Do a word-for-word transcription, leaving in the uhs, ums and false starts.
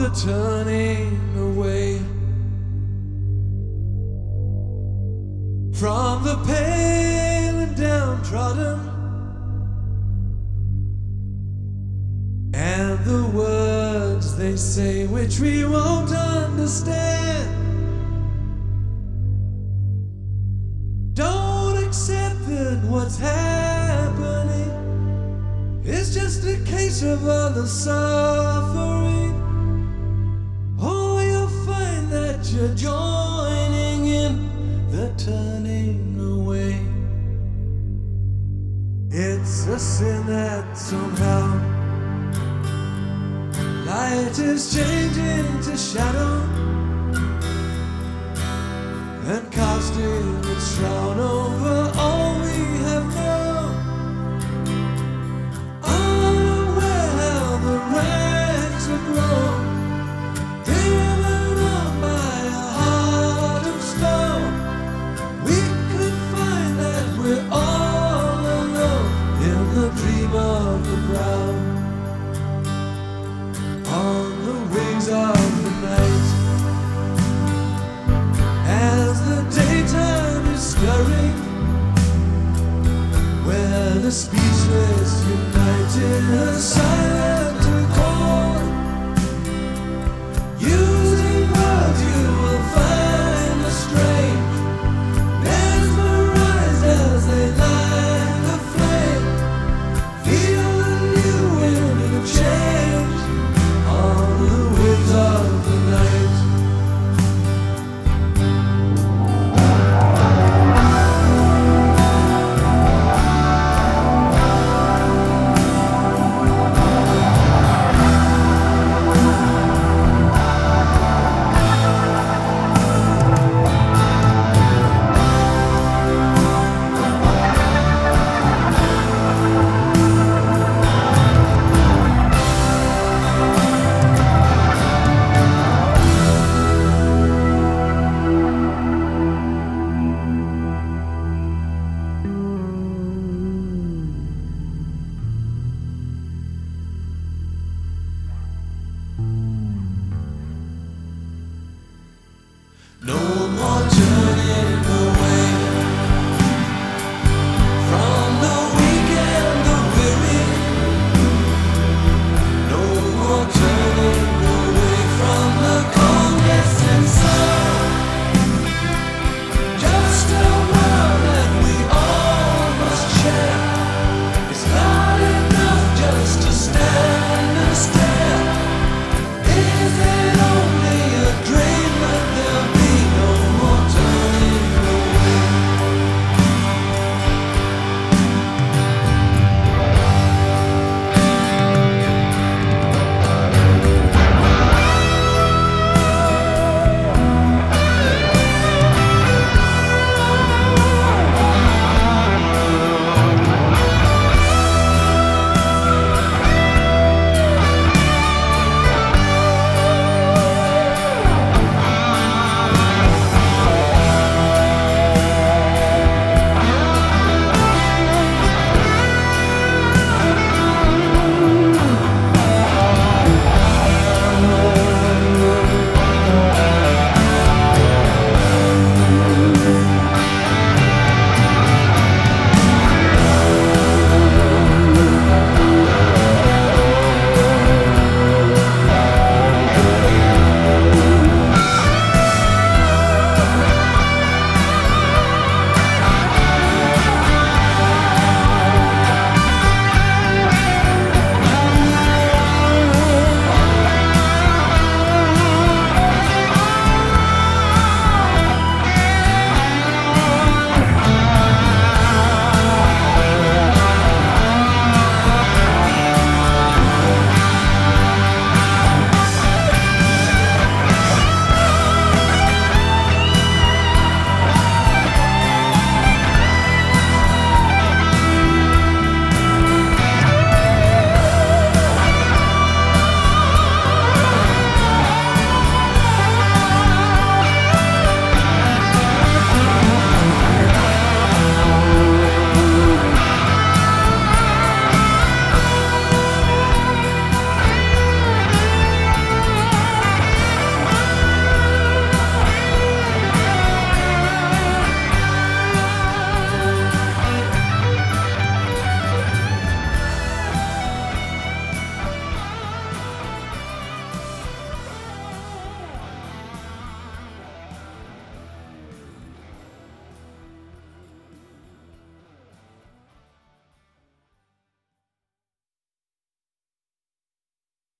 the turning away from the pale and downtrodden, and the words they say which we won't understand. Don't accept that what's happening is just a case of other suffering. Oh, you'll find that you're joining in the turning away. It's a sin that somehow light is changing to shadow and casting its shroud over all we have known. Unaware how the ranks have grown, driven on by a heart of stone. We could find that we're all alone in the dream of the brown. On the wings of the night, as the daytime is stirring, where the speechless unite in a silent accord, using words you will find the strange, mesmerized as they light the flame. Feel the new wind of change on the wings of the night. No more turning away.